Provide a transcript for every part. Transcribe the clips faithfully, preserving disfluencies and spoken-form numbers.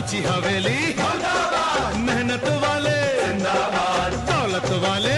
ऊंची हवेली मेहनत वाले जिंदाबाद, दौलत वाले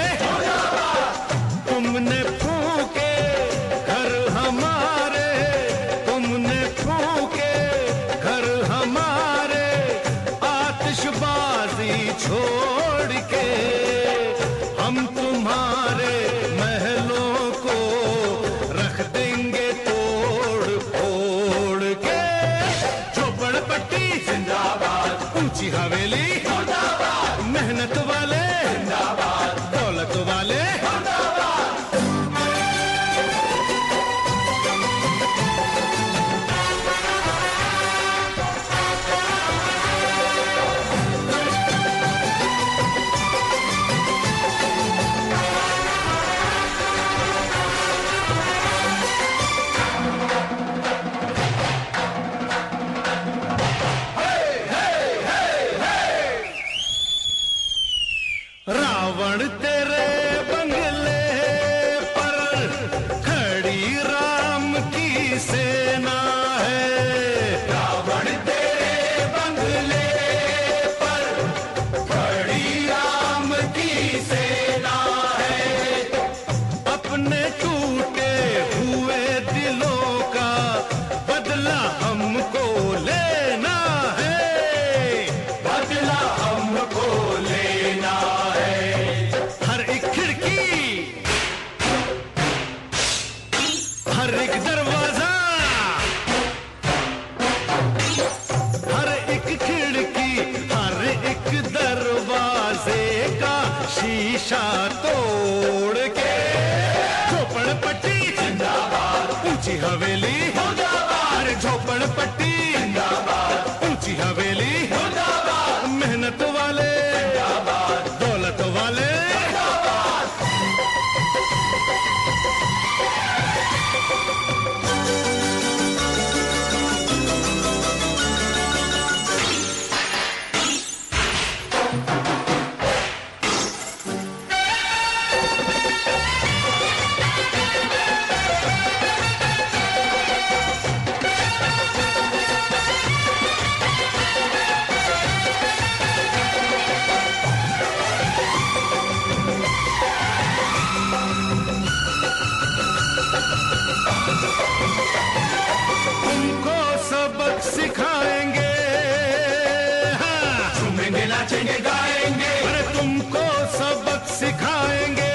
तुमने फूके घर हमारे, तुमने फूके घर हमारे, आतिशबाजी छोड़ के हम तुम्हारे महलों को रख देंगे तोड़ फोड़ के। झोपड़पट्टी जिंदाबाद, ऊंची हवेली जिंदाबाद, मेहनत वाले जिंदाबाद, दौलत वाले रावण तेरे बंगले पर खड़ी राम की सेना है, रावण तेरे बंगले पर खड़ी राम की सेना है। अपने टूटे हुए दिलों का बदला हमको लेना है, बदला हमको लेना है। हर एक खिड़की, हर एक दरवाजा, हर एक खिड़की, हर एक दरवाजे का शीशा तोड़ के। झोपड़पट्टी जिंदाबाद, ऊंची हवेली जिंदाबाद, अरे झोपड़पट्टी जिंदाबाद, ऊंची हवेली जिंदाबाद, मेहनत वाले जिंदाबाद, दौलत वाले तुमको सबक सिखाएंगे, हाँ। झूमेंगे नाचेंगे गाएंगे, अरे तुमको सबक सिखाएंगे,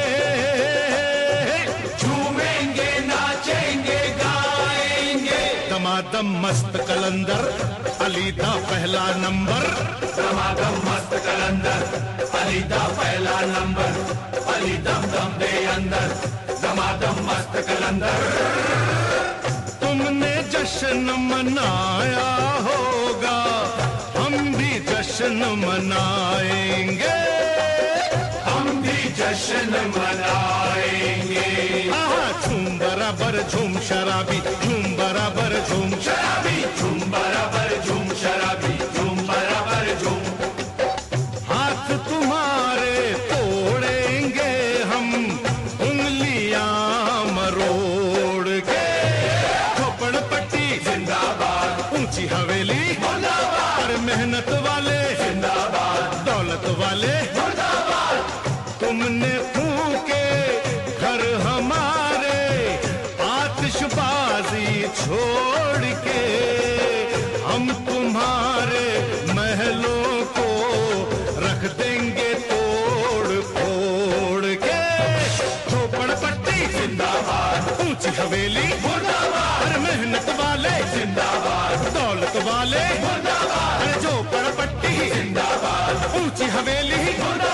झूमेंगे नाचेंगे गाएंगे। दमादम मस्त कलंदर अलीदा पहला नंबर, दमादम मस्त कलंदर अलीदा पहला नंबर, अली दम दम दे अंदर, दमादम मस्त कलंदर। तुमने जश्न मनाया होगा, हम भी जश्न मनाएंगे, हम भी जश्न मनाएंगे। आहा, झूम बराबर झूम शराबी, झूम बराबर झूम शराबी, झूम बराबर झूम शराबी, झूम बराबर झूम। हाथ तुम्हारे तोड़ेंगे हम, उंगलियां मरोड़ के। झोपड़पट्टी जिंदाबाद, ऊंची हवेली जिंदाबाद, और मेहनत वाले जिंदाबाद, दौलत वाले जिंदाबाद। तुमने फूके घर हमारे, आतिशबाजी छोड़ के हम तुम्हारे महलों को रख देंगे तोड़ फोड़ के। झोपड़पट्टी जिंदाबाद, ऊंची हवेली जिंदाबाद, मेहनत वाले जिंदाबाद, दौलत वाले जिंदाबाद, झोपड़पट्टी जिंदाबाद, ऊंची हवेली जिंदाबाद।